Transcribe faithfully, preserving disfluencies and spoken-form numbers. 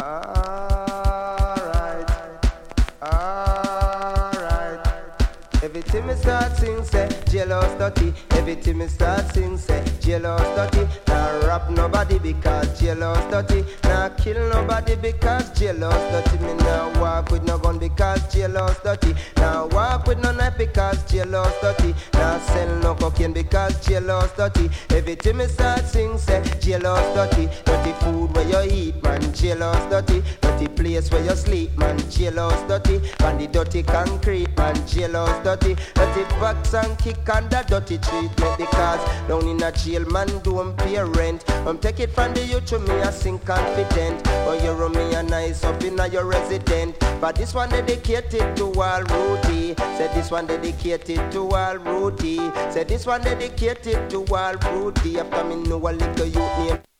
Alright, alright. Everything me start sing say, jealous dirty. Everything me start sing say, jealous dirty. Now rob nobody because jealous dirty. Now kill nobody because jealous dirty. Me now walk with no gun because jealous dirty. Now walk with no knife because jealous dirty. Now sell no cocaine because jealous dirty. Everything me start sing say, jealous dirty. Dirty food where you eat, man, jealous dirty. Dirty place where you sleep, man, jealous dirty. And the dirty concrete, man, jealous dirty. Dirty box and kick and the dirty treatment. Because down in a jail, man, don't pay rent. Um, take it from the youth to me, I sing confident. But you run me a nice up in a your resident. But this one dedicated to all Rudy. Said this one dedicated to all Rudy. Said this one dedicated to all Rudy. After me know a little youth name.